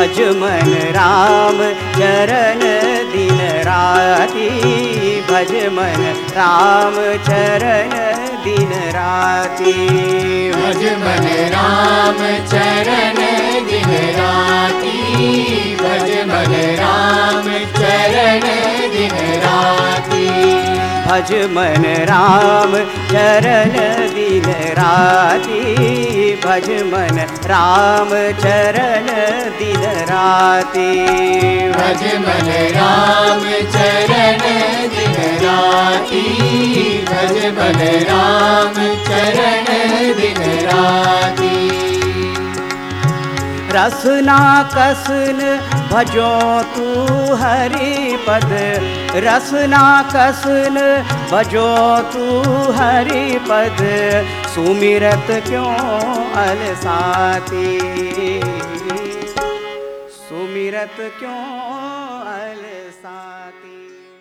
भज मन राम चरण दिन राति, भज मन राम चरण दिन राति, भज मन राम चरण दिन राति, भज मन राम चरण दिन राति, भज मन राम चरण दिन राति, भज मन राम चरण दिन राति, भज मन राम चरण दिन राति, भज मन राम चरण दिन राति। रसना कसन भजो तू हरि पद, रसना कसन भजो तू हरि पद, सुमिरत क्यों अलसाती, सुमिरत क्यों अलसाती।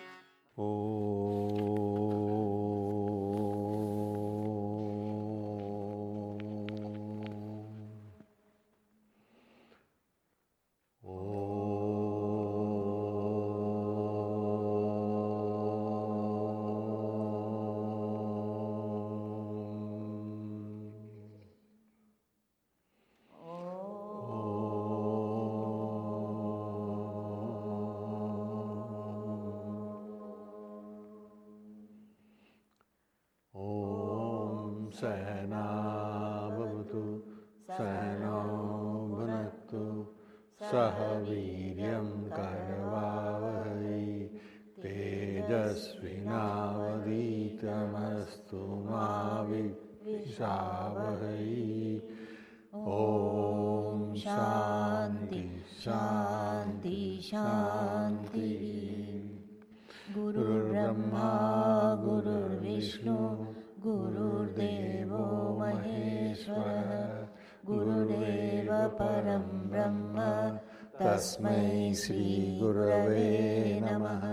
सहना भवतु सहनौ भुनक्तु सह वीर्यं करवावहै तेजस्विनावधीतमस्तु मा विद्विषावहै। ॐ शान्ति शान्ति शान्ति। गुरुर्ब्रह्मा गुरुर्विष्णु गुरुर्देवो महेश्वरः, गुरुरेव परं ब्रह्म तस्मै श्री गुरवे नमः।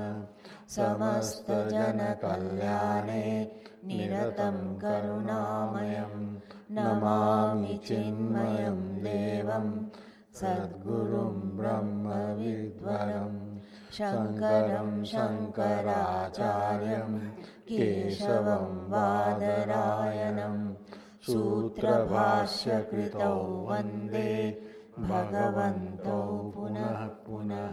समस्तजनकल्याणे निरतं करुणामयं नमामि चिन्मयं देवं सद्गुरुं ब्रह्मविद्वरं शङ्करं शङ्कराचार्यं केशवं बादरायणं सूत्रभाष्यकृतौ वन्दे भगवन्तौ पुनः पुनः।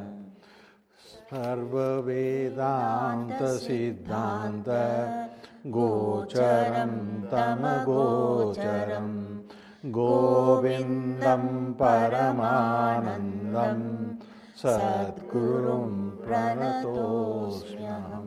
सर्ववेदान्तसिद्धान्त गोचरं तमगोचरं गोविन्दं परमानन्दं सद्गुरुं प्रणतोऽस्म्यहम्।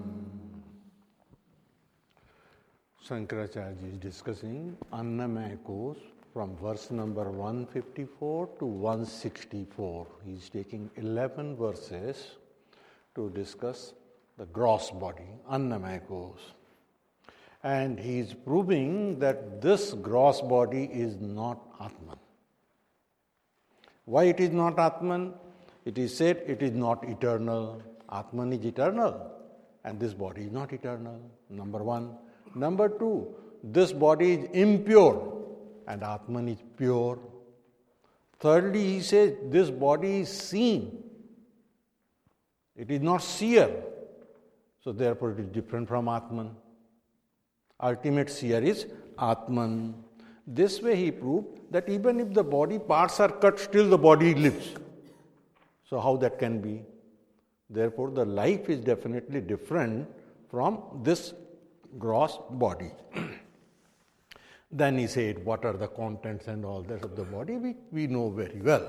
Shankaracharya is discussing Annamaya Kosh from verse number 154 to 164. He is taking 11 verses to discuss the gross body, Annamaya Kosh. And he is proving that this gross body is not Atman. Why it is not Atman? It is said it is not eternal. Atman is eternal and this body is not eternal, number one. Number two, this body is impure and Atman is pure. Thirdly, he says this body is seen. It is not seer. So therefore it is different from Atman. Ultimate seer is Atman. This way he proved that even if the body parts are cut, still the body lives. So how that can be? Therefore the life is definitely different from this gross body. Then he said, what are the contents and all that of the body? We know very well.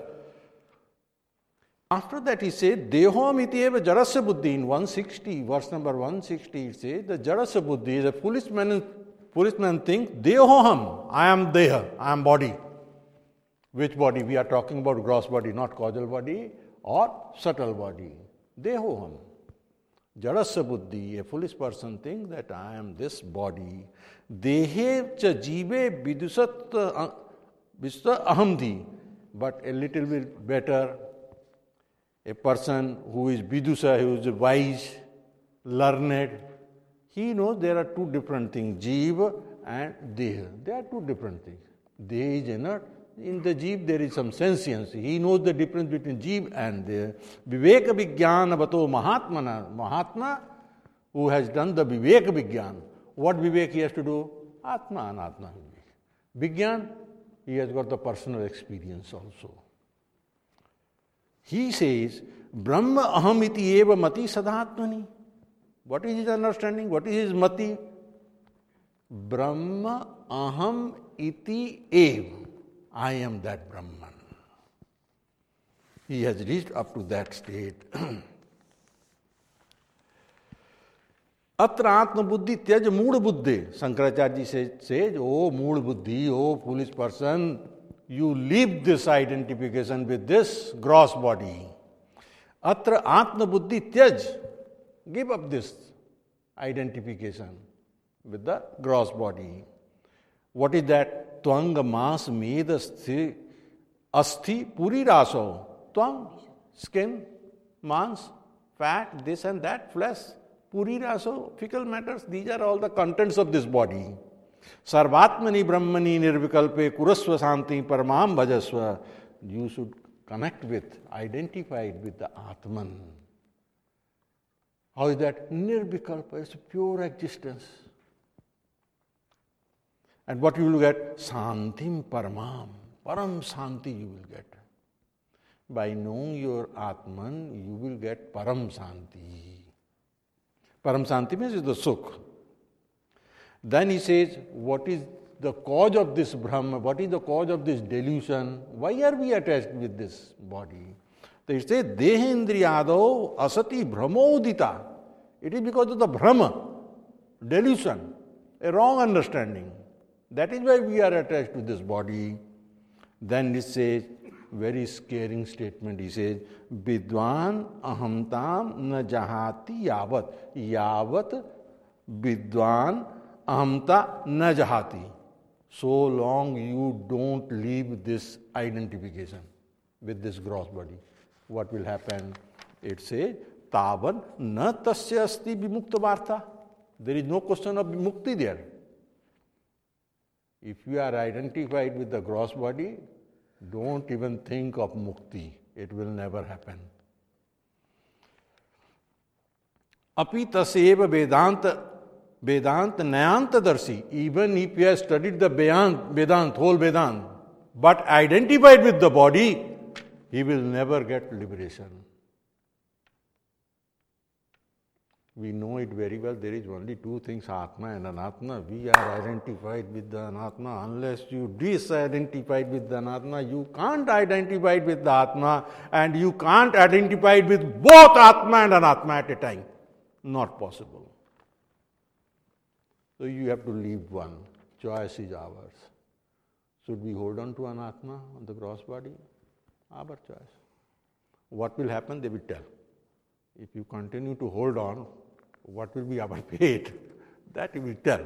After that he said, Dehom ityeva jarasya buddhi. In 160, verse number 160, it says, the jarasya buddhi is a foolish man thinks, Dehoham, I am deha, I am body. Which body? We are talking about gross body, not causal body or subtle body. Dehoham. Jarasya buddhi, a foolish person thinks that I am this body. Dehe cha jive vidusat ahamdi. But a little bit better, a person who is vidusa, who is wise, learned, he knows there are two different things, jiva and deha. They are two different things. Deha is inert, In the jeev there is some sentience. He knows the difference between jeev and the viveka vijnana vato mahatmana. Mahatma who has done the viveka vijnana. What vivek he has to do? Atma anatma vivek. Vijnana, he has got the personal experience also. He says, Brahma aham iti eva mati sadatmani. What is his understanding? What is his mati? Brahma aham iti eva. I am that Brahman. He has reached up to that state. Atra atma buddhi tyaj mood buddhi. Shankaracharya says, oh mood buddhi, oh foolish person, you leave this identification with this gross body. Atra atma buddhi tyaj. Give up this identification with the gross body. What is that? Tvanga mas medasthi asthi puri raso. Tvang, skin, mans, fat, this and that, flesh. Puri raso, fickle matters. These are all the contents of this body. Sarvatmani brahmani nirvikalpe kurasva santi paramam bhajasva. You should connect with, identify with the Atman. How is that? Nirvikalpa, it's a pure existence. And what you will get? Santim paramam. Param santi you will get. By knowing your Atman, you will get param santi. Param santi means the sukh. Then he says, what is the cause of this Brahma? What is the cause of this delusion? Why are we attached with this body? They say, Dehendriyado asati brahmodita. It is because of the Brahma, delusion, a wrong understanding. That is why we are attached to this body. Then he says, very scaring statement, he says, Vidwan ahamtam na jahati yavat. Yavat vidwan ahamta na jahati. So long you don't leave this identification with this gross body. What will happen? It says, Tavan na tasya asti vimukta vartha. There is no question of mukti there. If you are identified with the gross body, don't even think of mukti. It will never happen. Api taseva Vedanta Nayanta Darshi. Even if you have studied the Vedant, whole Vedant, but identified with the body, he will never get liberation. We know it very well. There is only two things, Atma and Anatma. We are identified with the Anatma. Unless you disidentified with the Anatma, you can't identify with the Atma, and you can't identify with both Atma and Anatma at a time. Not possible. So you have to leave one. Choice is ours. Should we hold on to Anatma, on the gross body? Our choice. What will happen? They will tell. If you continue to hold on, what will be our fate? That he will tell.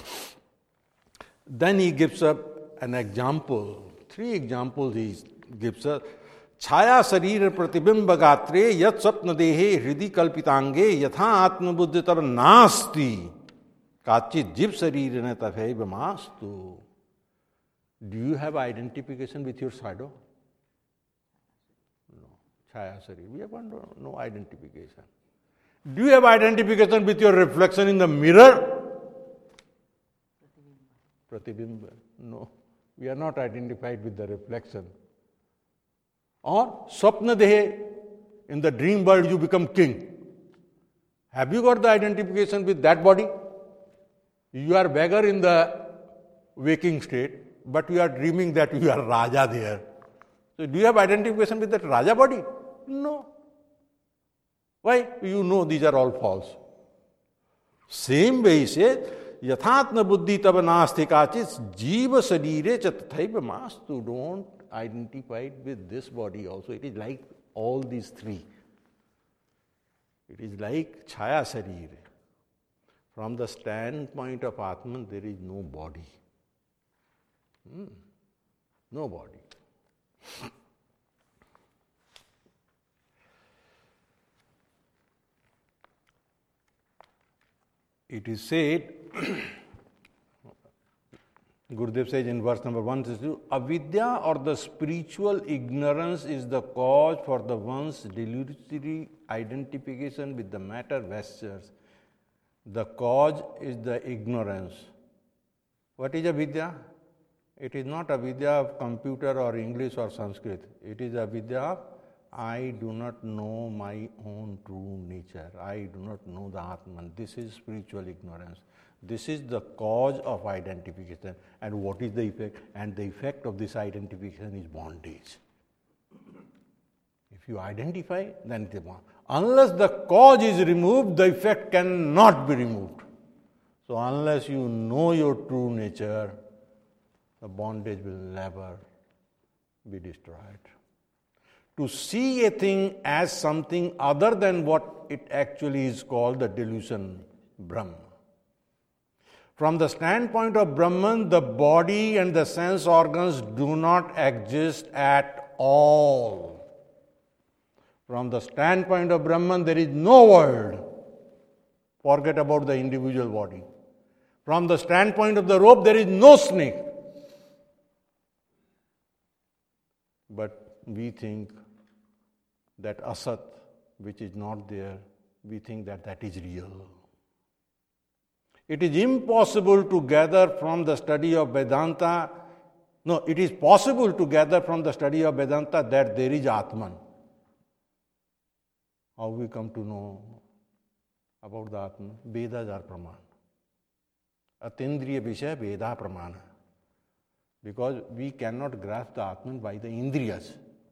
Then he gives up an example. 3 examples he gives us. Chaya sharir pratibimba gatre yat sapna dehe hridi kalpitange yatha atma buddhi tab nasti kachit jib sharirane tafaiva mastu. Do you have identification with your shadow? No. Chaya sharir. We have no identification. Do you have identification with your reflection in the mirror? Pratibimba. No. We are not identified with the reflection. Or Swapna Dehe, in the dream world you become king. Have you got the identification with that body? You are beggar in the waking state, but you are dreaming that you are Raja there. So do you have identification with that Raja body? No. Why? You know these are all false. Same way he says, Yathatma buddhi tava nasti kachis jiva sarire chathaiva mastu. Don't identify with this body also. It is like all these 3. It is like chaya sarir. From the standpoint of Atman, there is no body. No body. It is said, Gurudev says in verse number 162, avidya or the spiritual ignorance is the cause for the one's delusory identification with the matter vestures. The cause is the ignorance. What is avidya? It is not avidya of computer or English or Sanskrit. It is avidya of I do not know my own true nature. I do not know the Atman. This is spiritual ignorance. This is the cause of identification. And what is the effect? And the effect of this identification is bondage. If you identify, then it is bondage. Unless the cause is removed, the effect cannot be removed. So unless you know your true nature, the bondage will never be destroyed. To see a thing as something other than what it actually is called the delusion, Brahma. From the standpoint of Brahman, the body and the sense organs do not exist at all. From the standpoint of Brahman, there is no world. Forget about the individual body. From the standpoint of the rope, there is no snake. But we think that asat, which is not there, we think that that is real. It is impossible to gather from the study of Vedanta. No, it is possible to gather from the study of Vedanta that there is Atman. How we come to know about the Atman? Vedas are praman. Atindriya Vishaya Veda pramana. Because we cannot grasp the Atman by the Indriyas.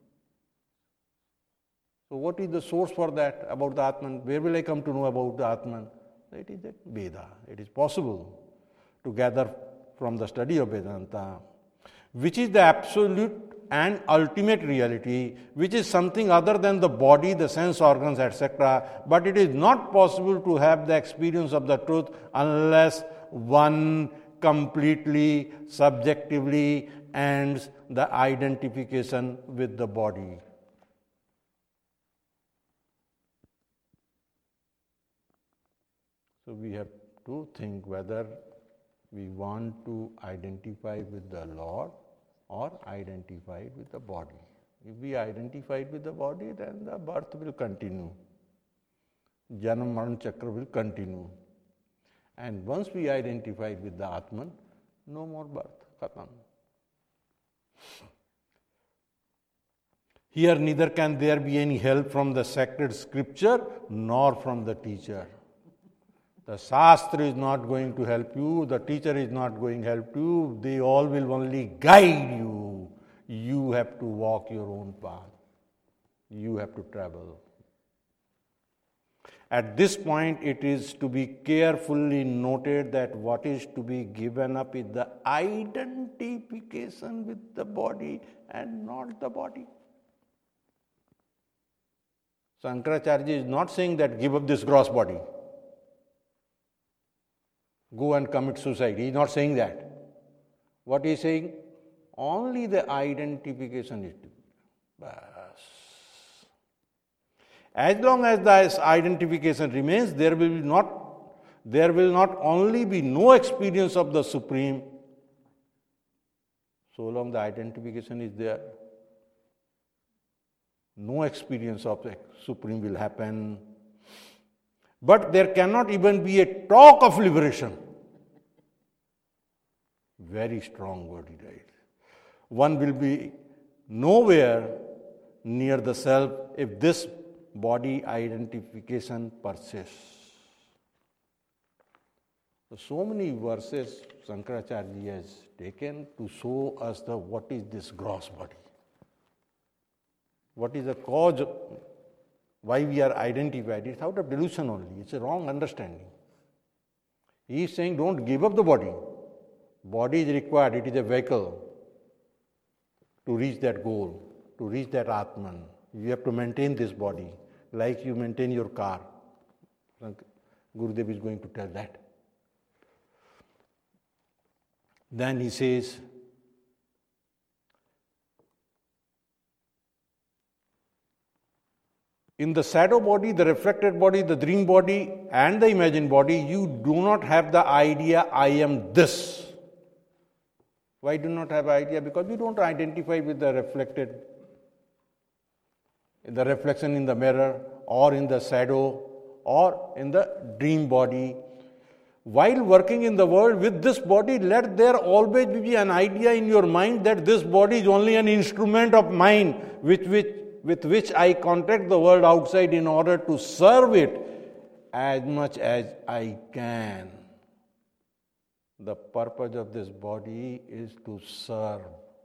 So what is the source for that about the Atman? Where will I come to know about the Atman? It is a Veda. It is possible to gather from the study of Vedanta, which is the absolute and ultimate reality, which is something other than the body, the sense organs, etc. But it is not possible to have the experience of the truth unless one completely, subjectively ends the identification with the body. So we have to think whether we want to identify with the Lord or identify with the body. If we identify with the body, then the birth will continue. Janam Maran Chakra will continue. And once we identify with the Atman, no more birth. Khatam. Here neither can there be any help from the sacred scripture nor from the teacher. The Shastra is not going to help you, the teacher is not going to help you, they all will only guide you. You have to walk your own path. You have to travel. At this point, it is to be carefully noted that what is to be given up is the identification with the body and not the body. Shankaracharya is not saying that give up this gross body. Go and commit suicide. He is not saying that. What he is saying? Only the identification is to be. Bas. As long as this identification remains, there will not only be no experience of the Supreme, so long the identification is there, no experience of the Supreme will happen. But there cannot even be a talk of liberation. Very strong word, right? One will be nowhere near the self if this body identification persists. So many verses Shankaracharya has taken to show us what is this gross body. What is the cause of why we are identified? It's out of delusion only. It's a wrong understanding. He is saying don't give up the body. Body is required. It is a vehicle to reach that goal, to reach that Atman. You have to maintain this body like you maintain your car. Gurudev is going to tell that. Then he says, in the shadow body, the reflected body, the dream body, and the imagined body, you do not have the idea, I am this. Why do not have idea? Because we don't identify with the reflection in the mirror or in the shadow or in the dream body. While working in the world with this body, let there always be an idea in your mind that this body is only an instrument of mine with which I contact the world outside in order to serve it as much as I can. The purpose of this body is to serve.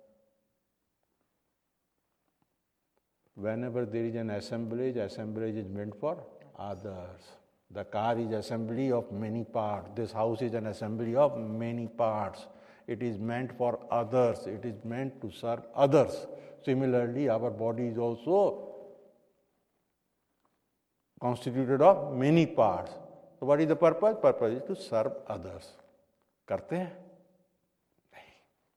Whenever there is an assemblage is meant for others. The car is assembly of many parts. This house is an assembly of many parts. It is meant for others. It is meant to serve others. Similarly, our body is also constituted of many parts. So what is the purpose? Purpose is to serve others. करते हैं? नहीं.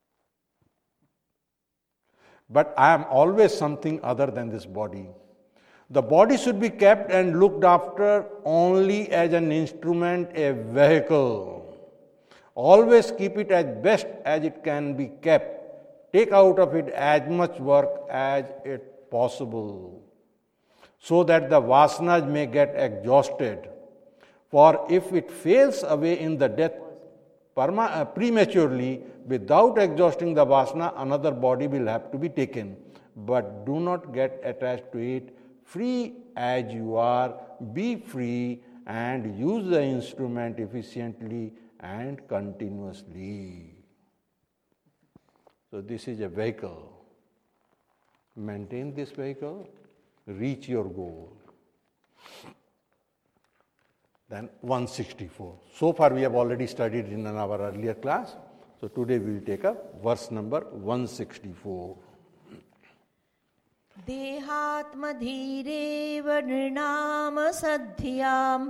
But I am always something other than this body. The body should be kept and looked after only as an instrument, a vehicle. Always keep it as best as it can be kept. Take out of it as much work as it possible, so that the vasanas may get exhausted. For if it fails away in the death prematurely, without exhausting the vasana, another body will have to be taken. But do not get attached to it. Free as you are, be free and use the instrument efficiently and continuously. So this is a vehicle. Maintain this vehicle, reach your goal. Then 164. So far we have already studied in our earlier class. So today we will take up verse number 164. देहात्मधीरेव नृणाम सद्धियाम्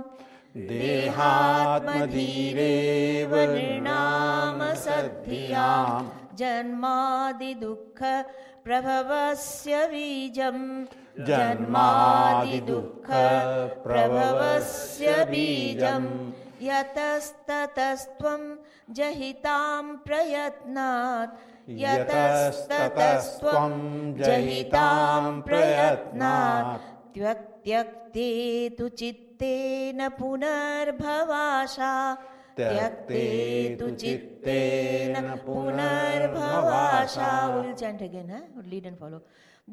देहात्मधीरेव नृणाम सद्धियाम् जन्मादिदुःख प्रभवस्य बीजम् जन्मादिदुःख प्रभवस्य बीजम् यतस्ततस्त्वं जहितां प्रयत्नात् यतस्ततस्त्वं जहितां प्रयत्नात् त्यक्ते तु चित्तेन पुनर्भवाशा त्यक्ते तु चित्तेन पुनर्भवाशा. We'll chant again, we'll lead and follow.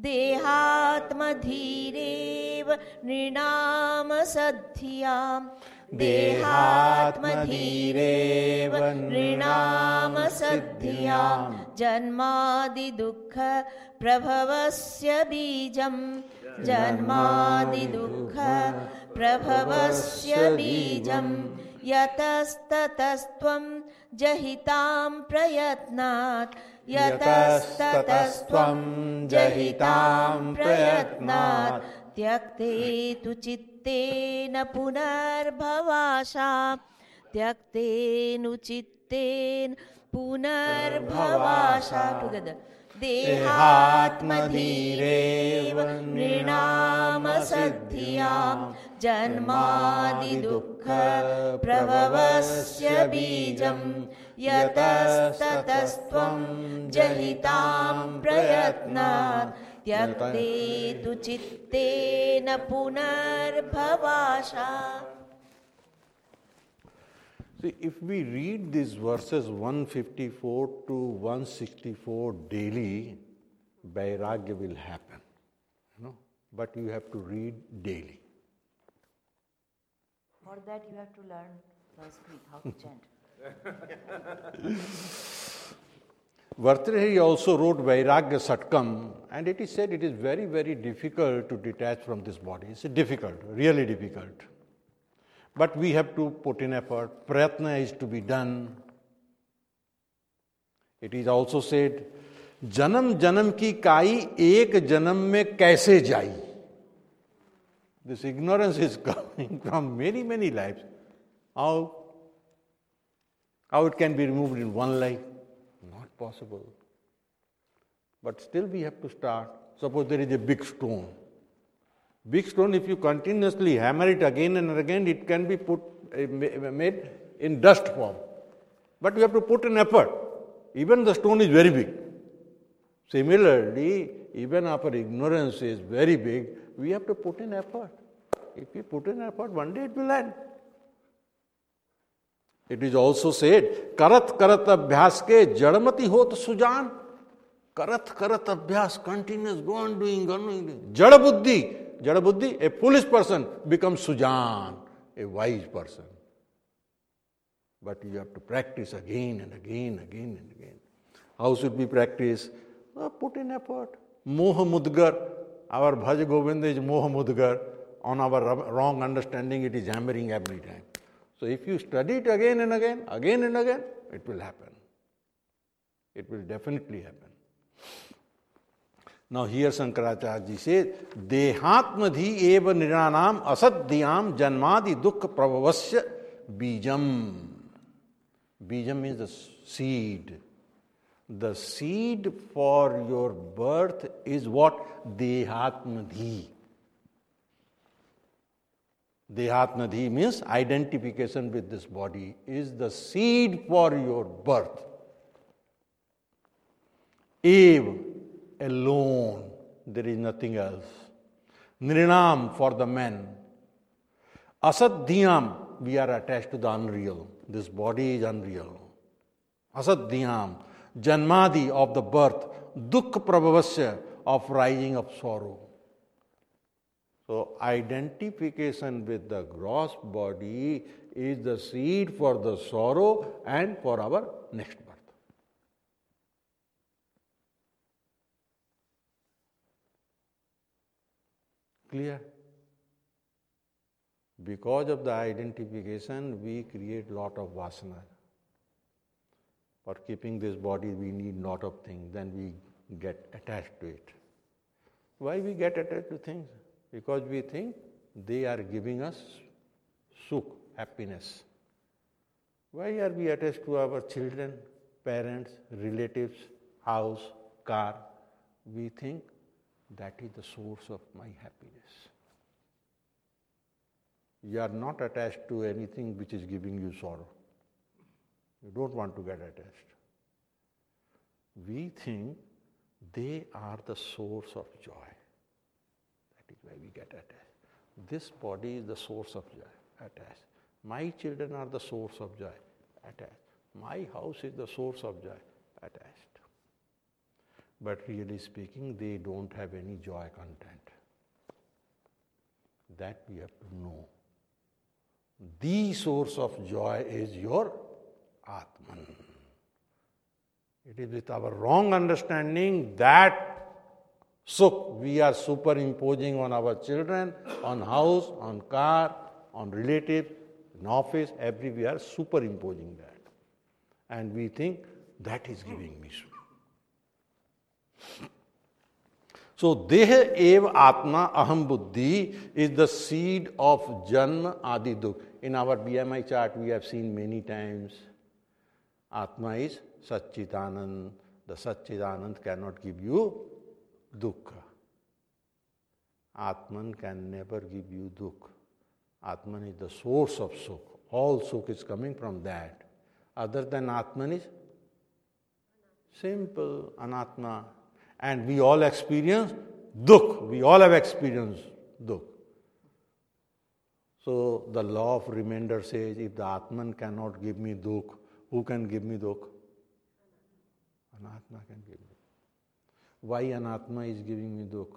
देहात्मधीरेव नृणाम सद्धियाम् देहात्मधीरेव नृणाम सद्धियाम् जन्मादिदुःख प्रभवस्य बीजम् जन्मादिदुःख प्रभवस्य बीजम् यतस्ततस्त्वं जहितां प्रयत्नात् यतस्ततस्त्वं जहितां प्रयत्नात् त्यक्ते तु चित्तेन पुनर्भवाशा त्यक्तेनु चित्तेन पुनर्भवाशा. Together. देहात्मधीरेव नृणाम सद्धियाम् जन्मादिदुःख प्रभवस्य बीजम् यतस्ततस्त्वं जहितां प्रयत्नात् त्यक्ते तु चित्तेन पुनर्भवाशा. See, if we read these verses 154 to 164 daily, vairagya will happen. But you have to read daily. For that you have to learn Sanskrit, how to chant. Bhartrhari also wrote Vairagya Satkam, and it is said it is very, very difficult to detach from this body. It's difficult, really difficult. But we have to put in effort. Prayatna is to be done. It is also said, Janam janam ki kai ek janam mein kaise jai. This ignorance is coming from many, many lives. How it can be removed in one life? Not possible. But still we have to start. Suppose there is a big stone. Big stone, if you continuously hammer it again and again, it can be made in dust form. But you have to put an effort. even the stone is very big. Similarly, even our ignorance is very big, we have to put in effort. If we put in effort, one day it will end. It is also said, karat karat abhyas ke jadmati hot sujan. Karat karat abhyas, continuous, go on doing. Jada buddhi, a foolish person becomes sujan, a wise person. But you have to practice again and again. How should we practice? Put in effort. Moha mudgar, our Bhaj Govinda is moha mudgar. On our wrong understanding, it is hammering every time. So if you study it again and again, it will happen. It will definitely happen. Now here Shankaracharya ji says, Dehatmadhi eva niranam asadhyam janmadi dukkha prabhavasya bijam. Bijam means the seed. The seed for your birth is what? Dehatmadhi. Dehatmadhi means identification with this body is the seed for your birth. Eve, alone, there is nothing else. Nrinam, for the men. Asadhyam, we are attached to the unreal. This body is unreal. Asadhyam, janmadi, of the birth. Dukkha prabhavasya, of rising of sorrow. So, identification with the gross body is the seed for the sorrow and for our next birth. Clear? Because of the identification, we create lot of vasana. For keeping this body, we need lot of things. Then we get attached to it. Why we get attached to things? Because we think they are giving us sukh, happiness. Why are we attached to our children, parents, relatives, house, car? We think that is the source of my happiness. You are not attached to anything which is giving you sorrow. You don't want to get attached. We think they are the source of joy. That is why we get attached. This body is the source of joy, attached. My children are the source of joy, attached. My house is the source of joy, attached. But really speaking, they don't have any joy content. That we have to know. The source of joy is your Atman. It is with our wrong understanding that sukh we are superimposing on our children, on house, on car, on relatives, in office, everywhere, superimposing that. And we think that is giving me sukh. So, Deha Eva Atma Aham Buddhi is the seed of Janma Adi Dukh. In our BMI chart, we have seen many times, Atma is Satchitanand. The Satchitanand cannot give you Dukkha. Atman can never give you Dukkha. Atman is the source of Sukh. All Sukh is coming from that. Other than Atman is simple, Anatma. And we all experience Dukh. We all have experienced Dukh. So the law of remainder says, if the Atman cannot give me Dukh, who can give me Dukh? Anatma can give me. Why Anatma is giving me Dukh?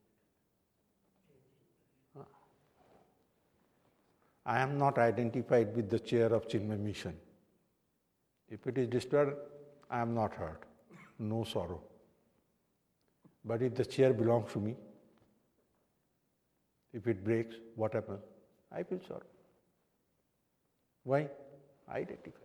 I am not identified with the chair of Chinmay Mission. If it is disturbed, I am not hurt. No sorrow. But if the chair belongs to me, if it breaks, what happens? I feel sorrow. Why? Identify.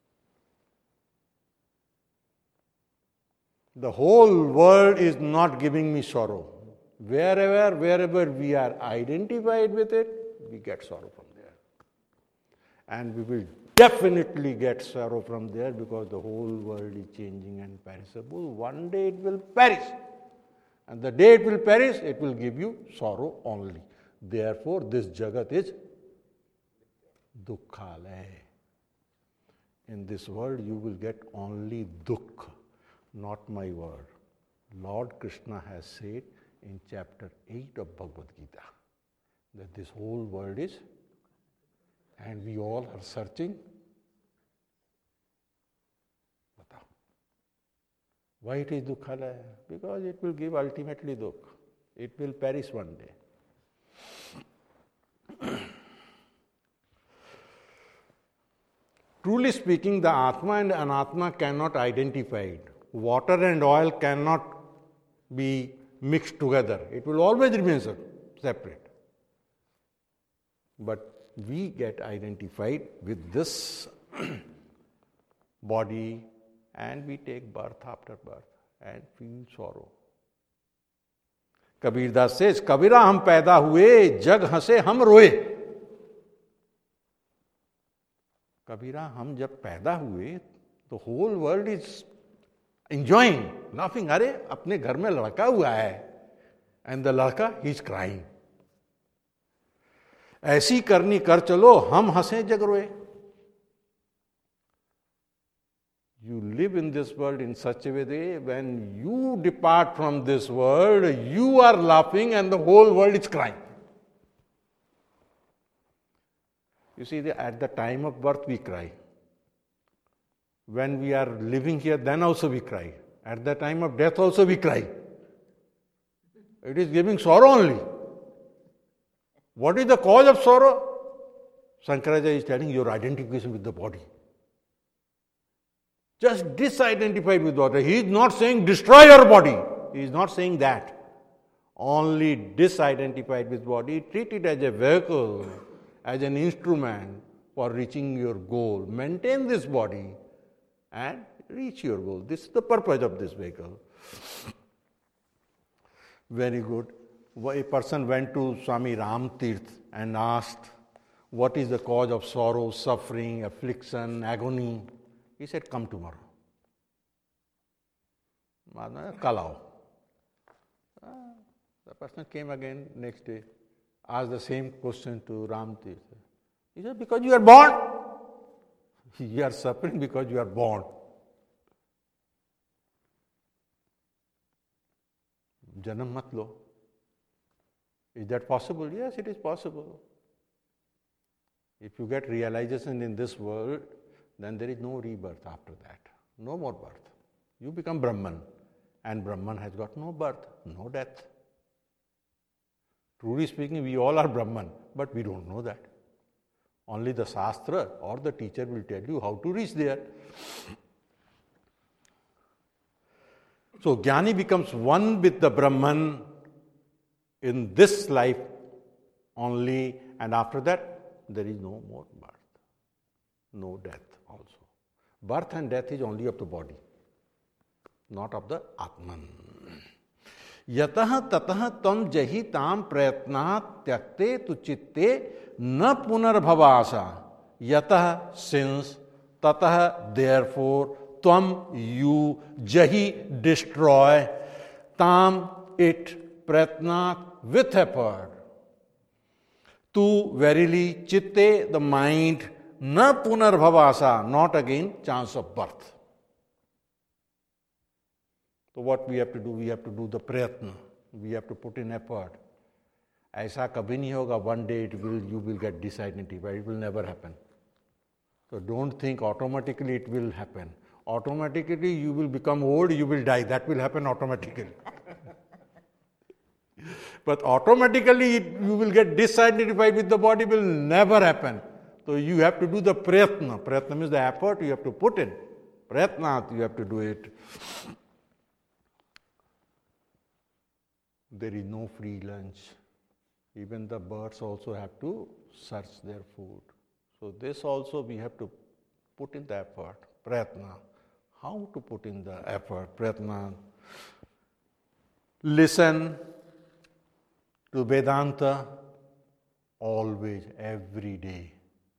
The whole world is not giving me sorrow. Wherever we are identified with it, we get sorrow from there. And we will definitely get sorrow from there because the whole world is changing and perishable. One day it will perish. And the day it will perish, it will give you sorrow only. Therefore, this Jagat is Dukkhalaya. in this world you will get only dukkha, not my word. Lord Krishna has said in chapter 8 of Bhagavad Gita that this whole world is, and we all are searching. Batao. Why it is dukkha? Because it will give ultimately dukkha. It will perish one day. Truly speaking, the Atma and Anatma cannot identify it. Water and oil cannot be mixed together. It will always remain separate. But we get identified with this body and we take birth after birth and feel sorrow. Kabir Das says, Kabira hum paida hue, jag hase hum roye. Kabira, हम जब पैदा हुए तो whole world is enjoying, laughing. अरे अपने घर में लड़का हुआ है, and the लड़का he is crying. ऐसी करनी कर चलो, हम हंसे जग रोए. You live in this world in such a way, when you depart from this world, you are laughing and the whole world is crying. You see, at the time of birth we cry. When we are living here, then also we cry. At the time of death also we cry. It is giving sorrow only. What is the cause of sorrow? Shankaracharya is telling your identification with the body. Just disidentified with the body. He is not saying destroy your body. He is not saying that. Only disidentified with body, treat it as a vehicle, as an instrument for reaching your goal. Maintain this body and reach your goal. This is the purpose of this vehicle. Very good. A person went to Swami Ram Tirth and asked, what is the cause of sorrow, suffering, affliction, agony? He said, come tomorrow. Kal aao. The person came again next day, asked the same question to Ram Tirth. He said, because you are born. You are suffering because you are born. Janam mat lo. Is that possible? Yes, it is possible. If you get realization in this world, then there is no rebirth after that. No more birth. You become Brahman. And Brahman has got no birth, no death. Truly speaking, we all are Brahman, but we don't know that. Only the Shastra or the teacher will tell you how to reach there. So, Jnani becomes one with the Brahman in this life only, and after that, there is no more birth, no death also. Birth and death is only of the body, not of the Atman. Yatah tatah tam jahi tam prayatnat tyakte tu chitte na punarbhavasa. Yatah since, tatah therefore, tvam you, jahi destroy, tam it, prayatnat with effort. Tu verily chitte the mind, na punarbhavasa, not again chance of birth. So what we have to do? We have to do the prayatna. We have to put in effort. ऐसा कभी नहीं होगा. One day you will get disidentified. It will never happen. So don't think automatically it will happen. Automatically you will become old, you will die. That will happen automatically. But automatically you will get disidentified with the body will never happen. So you have to do the prayatna. Prayatna means the effort you have to put in. Prayatna, you have to do it. There is no free lunch. Even the birds also have to search their food. So this also we have to put in the effort. Prayatna. How to put in the effort? Prayatna. Listen to Vedanta always, every day.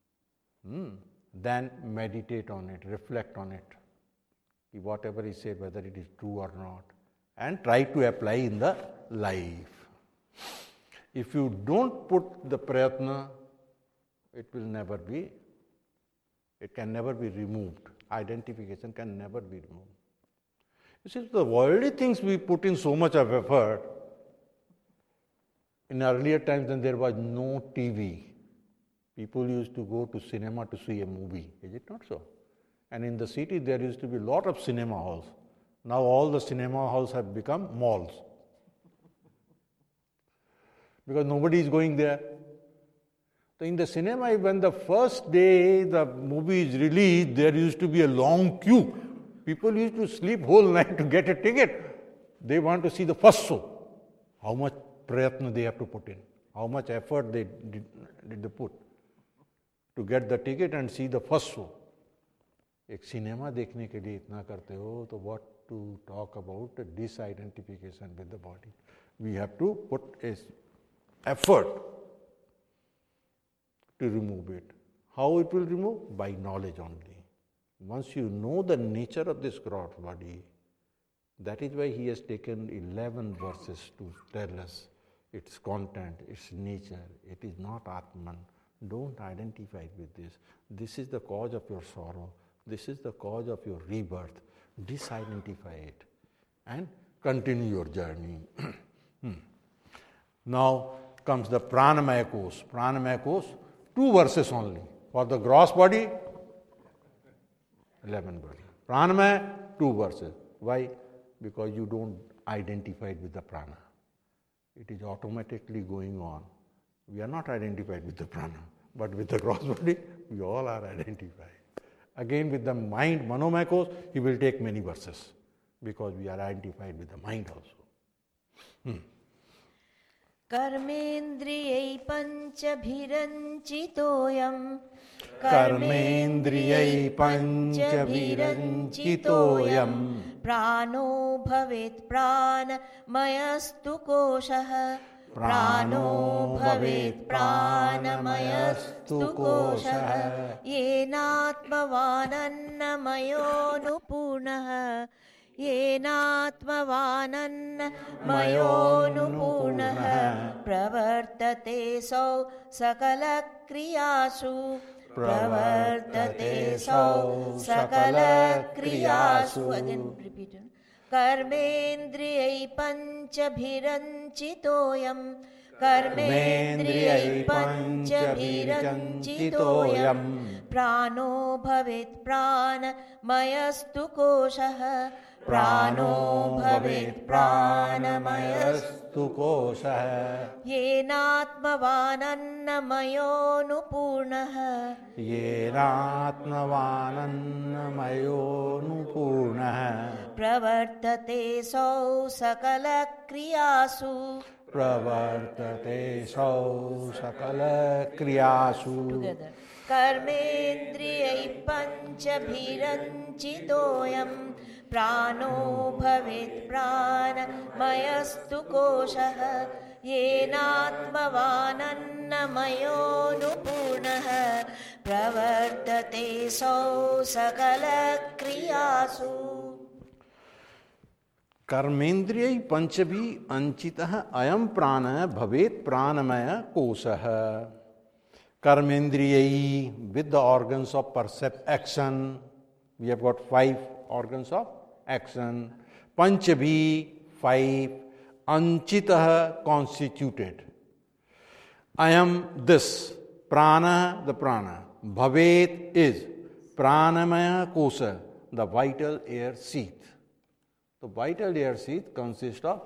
Then meditate on it, reflect on it. Whatever he said, whether it is true or not. And try to apply in the life. If you don't put the prayatna, it will never be It can never be removed. Identification can never be removed. You see, the worldly things we put in so much of effort. In earlier times when there was no TV, people used to go to cinema to see a movie. Is it not so? And in the city there used to be a lot of cinema halls. Now all the cinema halls have become malls. Because nobody is going there. So in the cinema, when the first day the movie is released, there used to be a long queue. People used to sleep whole night to get a ticket. They want to see the first show. How much prayatna they have to put in. How much effort they did they put to get the ticket and see the first show. एक cinema देखने के लिए इतना करते हो तो what to talk about disidentification with the body. We have to put a effort to remove it. How it will remove? By knowledge only. Once you know the nature of this gross body, that is why he has taken 11 verses to tell us its content, its nature. It is not Atman. Don't identify with this. This is the cause of your sorrow. This is the cause of your rebirth. Disidentify it and continue your journey. Now comes the Pranamaya course. Pranamaya course, 2 verses only. For the gross body, 11 verses. Pranamaya, 2 verses. Why? Because you don't identify it with the prana. It is automatically going on. We are not identified with the prana, but with the gross body, we all are identified. Again, with the mind, Manomaya course, he will take many verses because we are identified with the mind also. कर्मेन्द्रियै पञ्चभिरञ्चितोऽयं कर्मेन्द्रियै पञ्चभिरञ्चितोऽयं प्राणो भवेत् प्राणमयस्तु कोशः प्राणो भवेत् प्राणमयस्तु कोशः येनात्मवानन्नमयोऽनुपूर्णः येनात्मवानन्नमयोऽनुपूर्णः प्रवर्तते सौ सकलक्रियासु प्रवर्तते सौ सकलक्रियासु again repeat कर्मेन्द्रियै पञ्चभिरञ्चितोऽयं कर्मेन्द्रियै पञ्चभिरञ्चितोऽयं प्राणो भवेत् प्राणमयस्तु कोशः प्राणो भवेत् प्राणमयस्तु कोशः येनात्मवानन्नमयोऽनुपूर्णः येनात्मवानन्नमयोऽनुपूर्णः प्रवर्तते सौ सकलक्रियासु प्रवर्तते सौ सकलक्रियासु कर्मेन्द्रियै पञ्चभिरञ्चितोऽयं प्राणो भवेत् प्राणमयस्तु कोशः येनात्मवानन्नमयोऽनुपूर्णः प्रवर्तते सौ सकलक्रियासु कर्मेन्द्रियै पंचभि अंचितः अयं प्राण भवेत् प्राणमय कोशः. Karmendriyai, with the organs of action, we have got 5 organs of action. Panchabhi, 5. Anchitah, constituted. I am this. Prana, the prana. Bhavet is. Pranamaya kosha, the vital air sheath. The vital air sheath consists of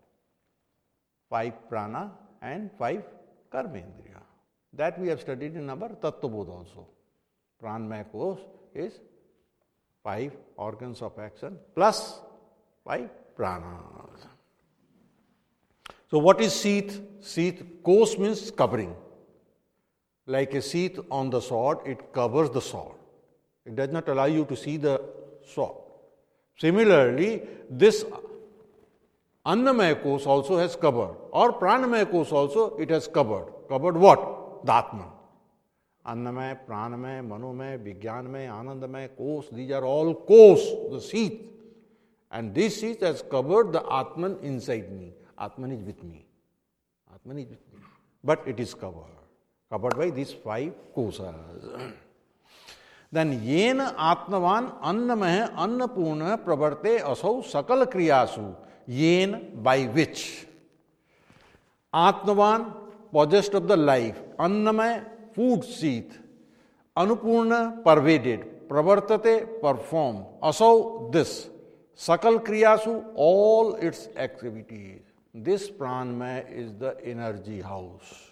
5 prana and 5 karmendriya. That we have studied in our Tattvabodha also. Pranamaya kosha is 5 organs of action plus 5 pranas. So what is sheath? Sheath, kosha means covering. Like a sheath on the sword, it covers the sword. It does not allow you to see the sword. Similarly, this Annamaya kosha also has covered, or Pranamaya kosha also it has covered. Covered what? The Atman. Annamaya, Pranamaya, Manomaya, Vijnanamaya, Anandamaya, kosha, these are all kosha, the sheath. And this sheath has covered the Atman inside me. Atman is with me. Atman is with me. But it is covered. Covered by these 5 koshas. then yena atmavan annamah annapurna pravarte asau sakal kriyasu. Yen, by which. Atmavan, possessed of the life. Annamaya, food seeth. Anupurna, pervaded. Pravartate, perform. Asau, this. Sakal kriyasu, all its activities. This pranamaya is the energy house.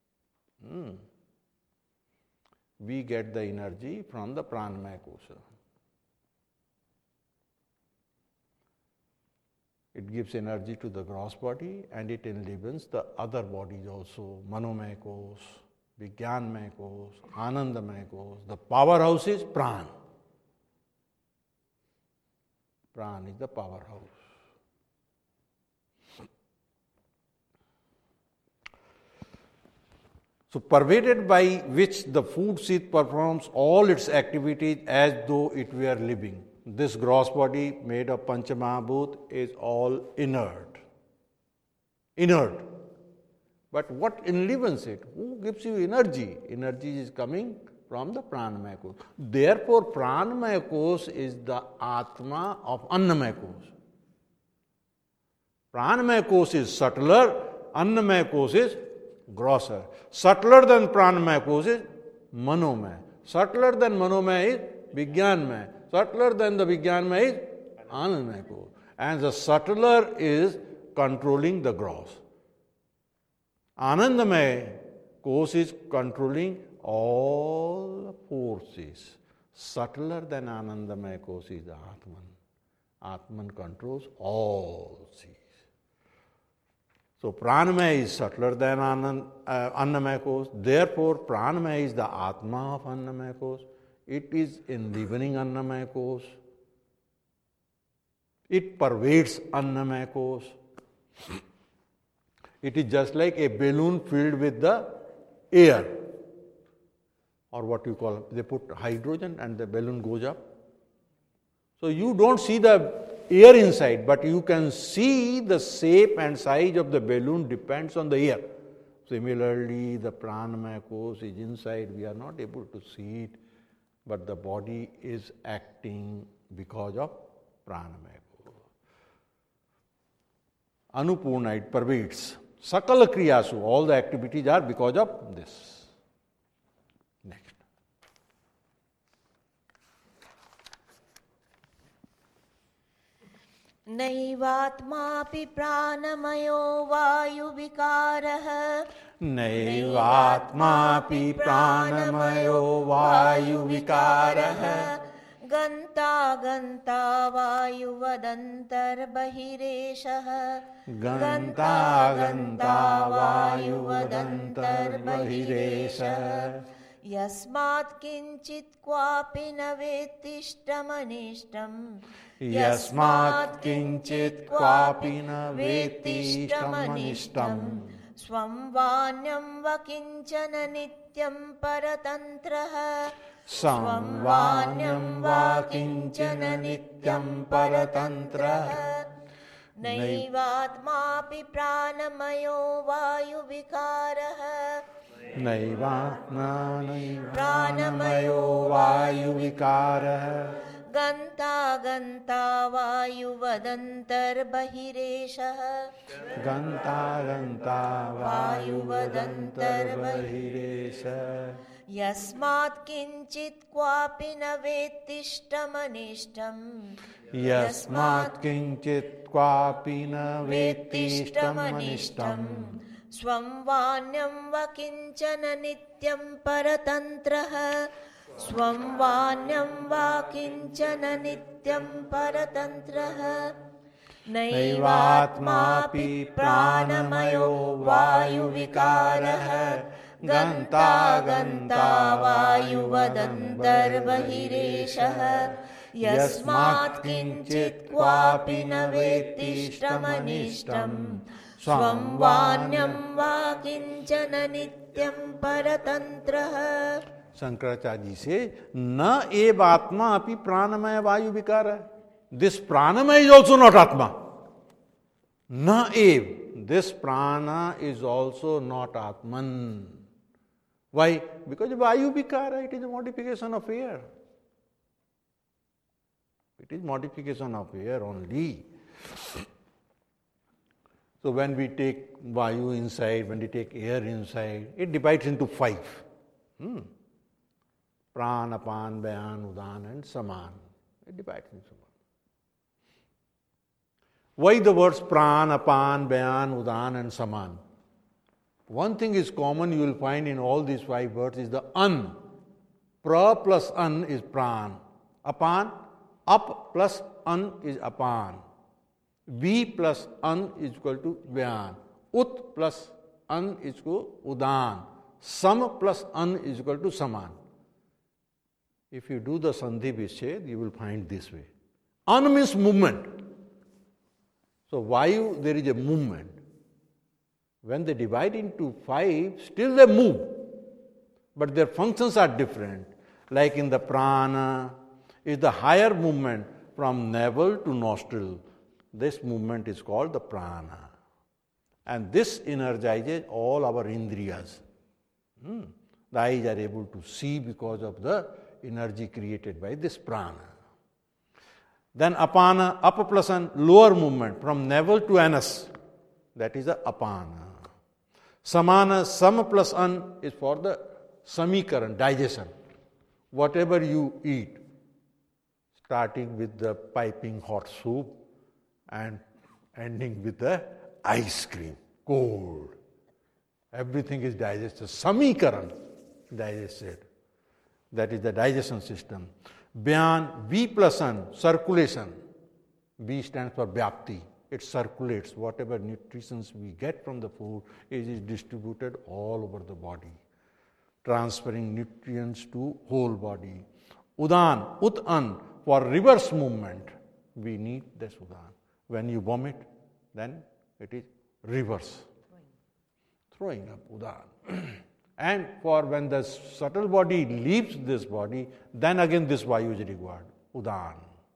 We get the energy from the pranamaya kosha. It gives energy to the gross body and it enlivens the other bodies also. Manomaya kosha, Vijnanmaya kosha, Anandamaya kosha. The powerhouse is Pran. Pran is the powerhouse. So, pervaded by which the food seed performs all its activities as though it were living. This gross body made of Panchamahabhut is all inert. Inert. But what enlivens it? Who gives you energy? Energy is coming from the Pranamaya Kosha. Therefore, Pranamaya Kosha is the Atma of Annamaya Kosha. Pranamaya Kosha is subtler, Annamaya Kosha is grosser. Subtler than Pranamaya Kosha is Manomaya. Subtler than Manomaya is Vijnanmaya. Subtler than the Vijnanmaya is Anandamaya Kosha. And the subtler is controlling the gross. Anandamaya Kosha is controlling all forces. Subtler than Anandamaya Kosha is Atman. Atman controls all these. So Pranamaya is subtler than Annamaya Kosha. Therefore, Pranamaya is the Atma of Annamaya Kosha. It is enlivening Annamaya Kosha. It pervades Annamaya Kosha. It is just like a balloon filled with the air. Or what you call, they put hydrogen and the balloon goes up. So you don't see the air inside, but you can see the shape and size of the balloon depends on the air. Similarly, the Pranamaya Kosha is inside. We are not able to see it, but the body is acting because of Pranamaya Kosha. Anupurna, it pervades. Sakala kriyasu, all the activities are because of this. Next. नैवात्मापि प्राणमयो वायुविकारः नैवात्मापि प्राणमयो वायुविकारः गन्ता गन्ता वायुवदन्तर्बहिरेशः गन्ता गन्ता वायुवदन्तर्बहिरेशः यस्मात् किञ्चित् क्वापि न वेत्तिष्ठमनिष्टम् यस्मात् किञ्चित् क्वापि न वेत्तिष्ठमनिष्टम् स्वं वान्यं व किञ्चन नित्यं परतन्त्रः स्वं वान्यं वा किञ्चन नित्यं परतन्त्रः नैवात्मापि प्राणमयो वायुविकारः नैवात्मा प्राणमयो वायुविकारः गन्ता गन्ता वायुवदन्तर्बहिरेशः गन्ता गन्ता वायुवदन्तर्बहिरेशः यस्मात् किञ्चित् क्वापि न वेत्तिष्ठमनिष्टम् यस्मात् किञ्चित् क्वापि न वेत्तिष्ठमनिष्टम् स्वं वान्यं व किञ्चन नित्यं परतन्त्रः स्वं वान्यं वा किञ्चन नित्यं परतन्त्रः नैवात्मापि प्राणमयो वायुविकारः गन्ता गन्ता वायुवदन्तर्बहिरेशः यस्मात् किञ्चित् क्वापि न वेत्तिष्ठमनिष्टम् स्वं वान्यं वा किञ्चन नित्यं परतन्त्रः. Shankaracharya ji says, na ev atma api pranamaya vayu vikara. This pranamaya is also not atma. Na ev. This prana is also not atman. Why? Because vayu vikara, it is a modification of air. It is modification of air only. So when we take vayu inside, when we take air inside, it divides into 5. Pran, apan, bayan, udan and saman. It divides into 1. Why the words pran, apan, bayan, udan and saman? One thing is common you will find in all these 5 words is the an. Pra plus an is pran. Apan, up plus an is apan. V plus an is equal to bayan. Ut plus an is equal to udan. Sam plus an is equal to saman. If you do the sandhi vichhed, you will find this way. An means movement. So vayu, there is a movement. When they divide into 5, still they move. But their functions are different. Like in the prana, is the higher movement from navel to nostril. This movement is called the prana. And this energizes all our indriyas. The eyes are able to see because of the energy created by this prana. Then apana, up plus an, lower movement from navel to anus. That is the apana. Samana, sam plus an is for the samikaran, digestion. Whatever you eat, starting with the piping hot soup and ending with the ice cream, cold. Everything is digested. Samikaran, digested. That is the digestion system. Byan, V plus an, circulation. V stands for Vyapti. It circulates. Whatever nutritions we get from the food is distributed all over the body, transferring nutrients to whole body. Udan, Ut-an, for reverse movement, we need this udan. When you vomit, then it is reverse. Throwing up udan. And for when the subtle body leaves this body, then again this vayu is required, udan.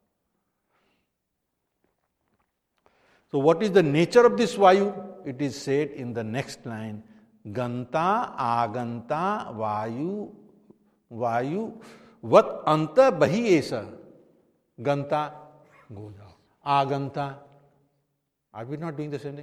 So what is the nature of this vayu? It is said in the next line, Ganta, aganta, vayu, vat anta bahi esa. Ganta, goes out. Aganta, are we not doing the same thing?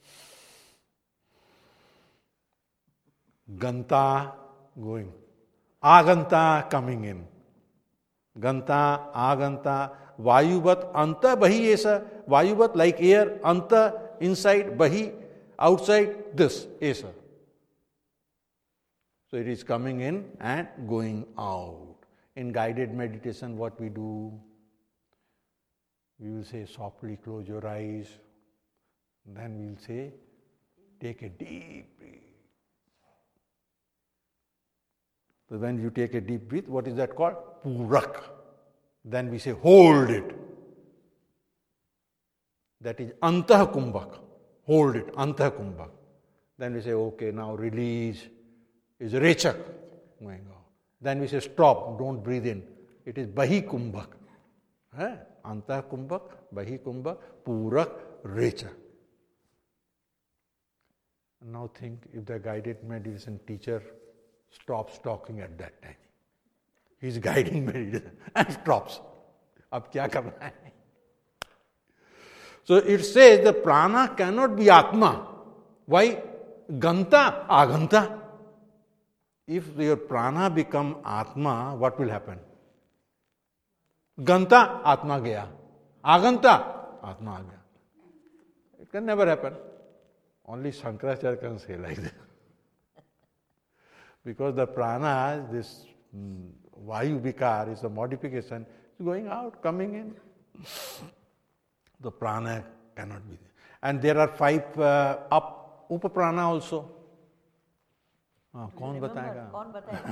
Ganta, going. Aganta, coming in. Ganta, aganta, vayuvat, anta, bahi esa. Vayuvat, like air, anta, inside, bahi, outside, this, esa. So it is coming in and going out. In guided meditation, what we do? We will say, softly close your eyes. Then we will say, take a deep breath. So when you take a deep breath, what is that called? Purak. Then we say, hold it. That is antah kumbhak. Hold it, antah kumbhak. Then we say, okay, now release. Is rechak going out. Then we say, stop, don't breathe in. It is bahi kumbhak. Antah kumbhak, bahi kumbhak, purak, rechak. Now think if the guided meditation teacher stops talking at that time. He is guiding meditation and stops. Ab kya karna hai? So it says the prana cannot be atma. Why? Ganta, aganta. If your prana become atma, what will happen? Ganta, atma gaya. Aganta, atma aa gaya. It can never happen. Only Shankaracharya can say like that. Because the prana, this vayu vikar is a modification, it's going out, coming in. The prana cannot be there. And there are 5 upaprana also. कौन बताएगा?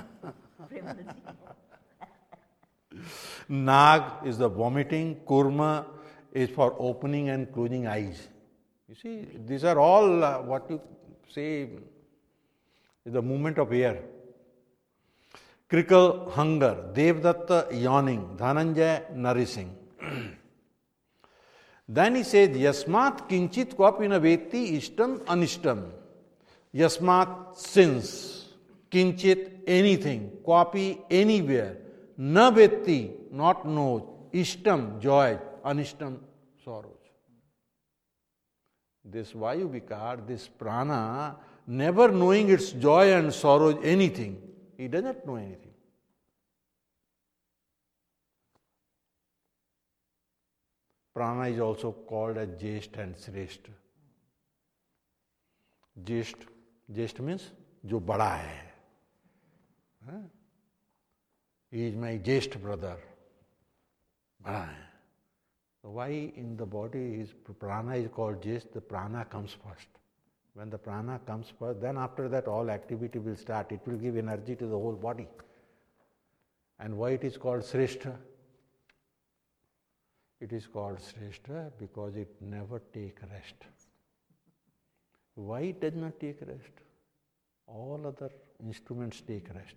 Nag is the vomiting, kurma is for opening and closing eyes. You see, these are all what you say is the movement of air. Krikal, hunger. Devdatta, yawning. Dhananjaya, nourishing. Then he says, Yasmat kinchit kvapina veti ishtam anishtam. Yasmat, since. Kinchit, anything. Kwapi, anywhere. Na veti, not knows. Ishtam, joy, Anishtam, sorrows. This Vayu Vikar, this prana, never knowing its joy and sorrow, anything. He doesn't know anything. Prana is also called as Jeshth and Shrestha. Jeshth means जो बड़ा है. He is my Jeshth brother. बड़ा है. So why in the body is prana is called Jeshth? The prana comes first. When the prana comes first, then after that all activity will start. It will give energy to the whole body. And why it is called Shrestha? It is called Shrestha because it never takes rest. Why it does not take rest? All other instruments take rest.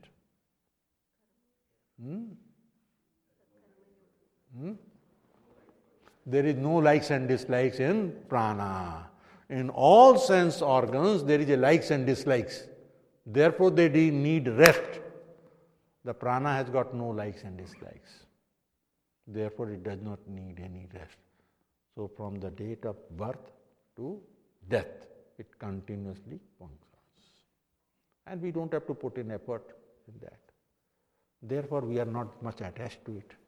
There is no likes and dislikes in prana. In all sense organs, there is a likes and dislikes. Therefore, they need rest. The prana has got no likes and dislikes. Therefore, it does not need any rest. So, from the date of birth to death, it continuously functions. And we don't have to put in effort in that. Therefore, we are not much attached to it.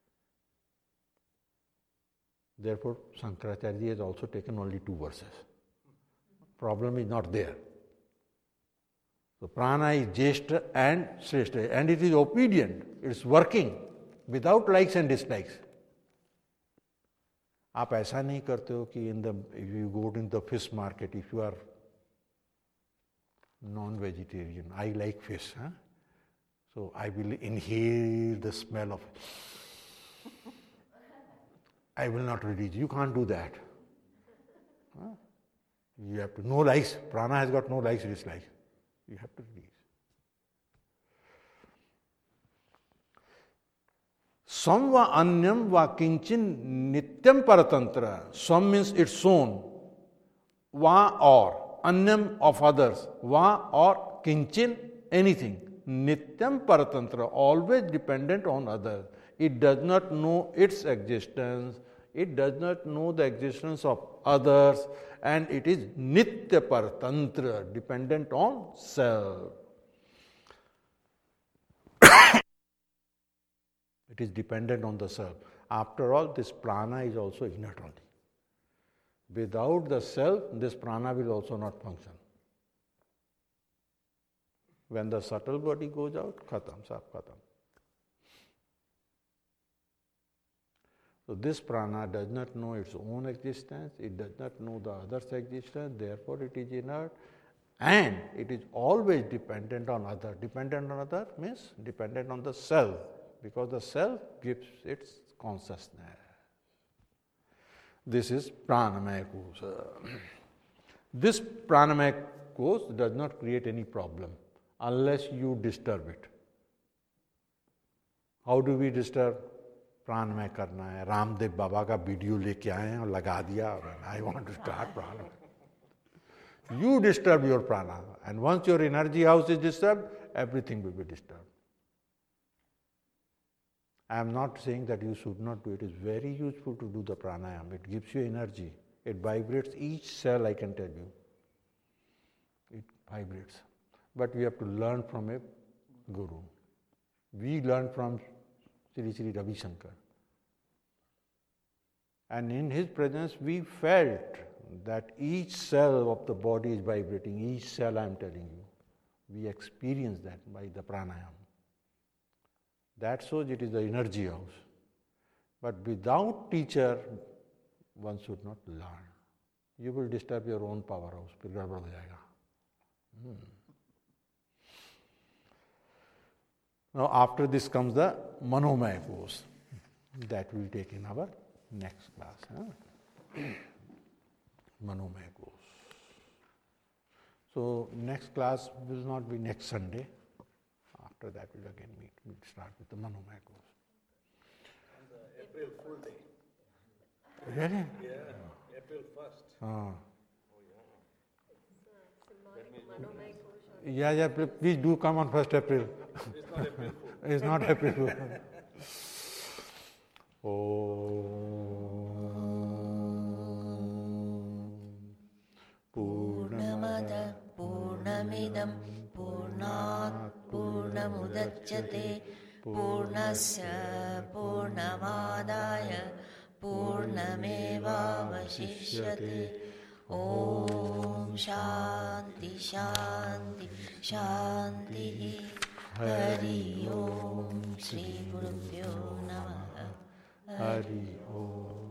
Therefore, Shankaracharya has also taken only 2 verses. Problem is not there. So, prana is Jeshta and Shrestha, and it is obedient, it is working without likes and dislikes. आप ऐसा नहीं करते हो कि if you go in the fish market, if you are non-vegetarian, I like fish, so I will inhale the smell of it. I will not release. You can't do that. You have to, no likes. Prana has got no likes, dislikes. You have to release. Swam va anyam va kinchin nityam paratantra. Swam means its own. Va or. Anyam of others. Va or kinchin anything. Nityam paratantra. Always dependent on others. It does not know its existence. It does not know the existence of others. And it is nitya paratantra. Dependent on self. It is dependent on the self. After all, this prana is also inert only. Without the self, this prana will also not function. When the subtle body goes out, khatam, sab khatam. So this prana does not know its own existence, it does not know the other's existence, therefore it is inert, and it is always dependent on other. Dependent on other means dependent on the self. Because the self gives its consciousness. This is pranamaya kosa. This pranamaya kosa does not create any problem unless you disturb it. How do we disturb? Pranamaya karna hai. Ramdev Baba ka video leke aaye hain aur laga diya aur I want to start pranamaya. You disturb your prana, and once your energy house is disturbed, everything will be disturbed. I am not saying that you should not do it. It is very useful to do the pranayam. It gives you energy. It vibrates each cell, I can tell you. It vibrates. But we have to learn from a guru. We learn from Sri Sri Ravi Shankar. And in his presence, we felt that each cell of the body is vibrating. Each cell, I am telling you. We experience that by the pranayam. That shows it is the energy house. But without teacher, one should not learn. You will disturb your own powerhouse. फिर गड़बड़ हो जाएगा. Now after this comes the manomaya course. That we will take in our next class. Manomaya course. So next class will not be next Sunday. After that, we'll again meet. We'll start with the Manomaya course. On the April full day. Really? Yeah, April 1st. Ah. That means Yeah, please do come on 1st April. it's not April Fool. It's not April Fool. पूर्णमदः पूर्णमिदं पूर्णात् पूर्णमुदच्यते पूर्णस्य पूर्णमादाय पूर्णमेवावशिष्यते ॐ शान्ति शान्ति शान्तिः हरि ओम श्री गुरुभ्यो नमः हरि ओम।